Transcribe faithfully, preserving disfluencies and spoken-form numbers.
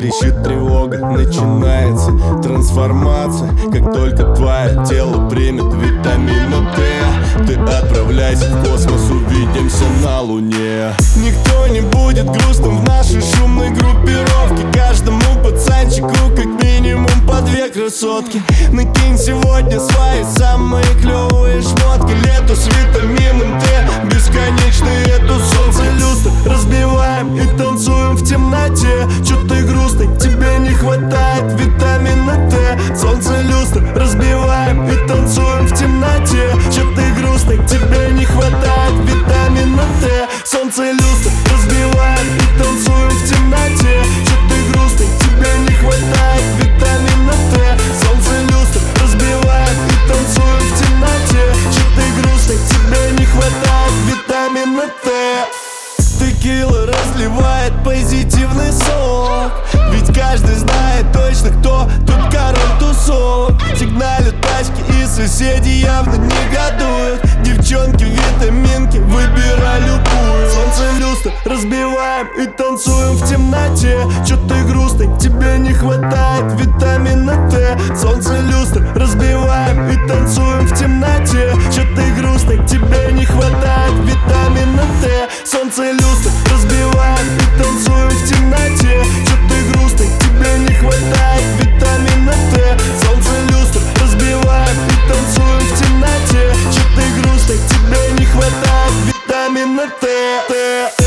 Трещит тревога, начинается трансформация. Как только твое тело примет витамина Д, ты отправляйся в космос, увидимся на Луне. Никто не будет грустным в нашей шумной группировке. Каждому пацанчику как минимум по две красотки. Накинь сегодня свои самые клевые шмотки. Лето с витамином Д, бесконечный это солнце люстр. Разбиваем и танцуем в темноте. Чё ты грустный, тебе не хватает витамина Д. Солнце люстр, разбиваем и танцуем в темноте. Чё ты грустный, тебе не хватает витамина Д. Солнце люстр, разбиваем и танцуем в темноте. Чё ты грустный, тебе не хватает витамина Д. Солнце люстр, разбиваем и танцуем в темноте. Чё ты грустный, тебе не хватает витамина Д. Текила разливает позитивный сок, ведь каждый знает точно, кто тут король тусовок. Сигналят тачки и соседи явно негодуют. Девчонки, витаминки, выбирай любую. Солнце люстр, разбиваем и танцуем в темноте. Чё ты грустный, тебе не хватает витамина Д. Солнце люстр, разбиваем и танцуем в темноте. Чё ты грустный, тебе не хватает витамина Д. Солнце люстр, разбиваем и танцуем в темноте. Чё ты грустный, тебе не хватает витамина Д. Солнце люстр, разбиваем и танцуем в темноте. Чё ты грустный, тебе не хватает витамина Д.